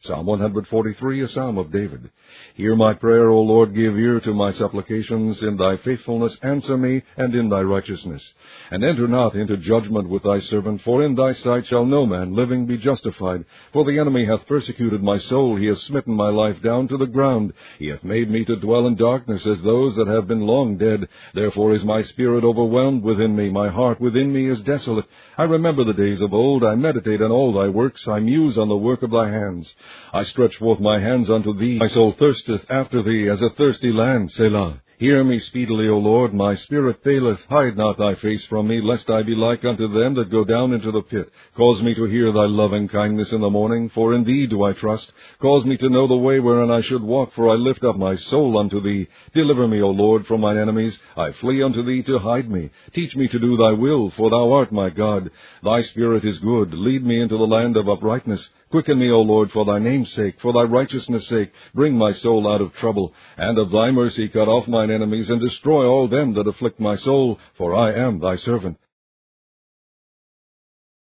Psalm 143, a psalm of David. Hear my prayer, O Lord, give ear to my supplications. In thy faithfulness answer me, and in thy righteousness. And enter not into judgment with thy servant, for in thy sight shall no man living be justified. For the enemy hath persecuted my soul, he hath smitten my life down to the ground. He hath made me to dwell in darkness as those that have been long dead. Therefore is my spirit overwhelmed within me, my heart within me is desolate. I remember the days of old, I meditate on all thy works, I muse on the work of thy hands. I stretch forth my hands unto thee, my soul thirsteth after thee as a thirsty land, Selah. Hear me speedily, O Lord, my spirit faileth. Hide not thy face from me, lest I be like unto them that go down into the pit. Cause me to hear thy loving kindness in the morning, for in thee do I trust. Cause me to know the way wherein I should walk, for I lift up my soul unto thee. Deliver me, O Lord, from mine enemies. I flee unto thee to hide me. Teach me to do thy will, for thou art my God. Thy spirit is good. Lead me into the land of uprightness. Quicken me, O Lord, for thy name's sake, for thy righteousness' sake. Bring my soul out of trouble, and of thy mercy cut off mine enemies, and destroy all them that afflict my soul, for I am thy servant.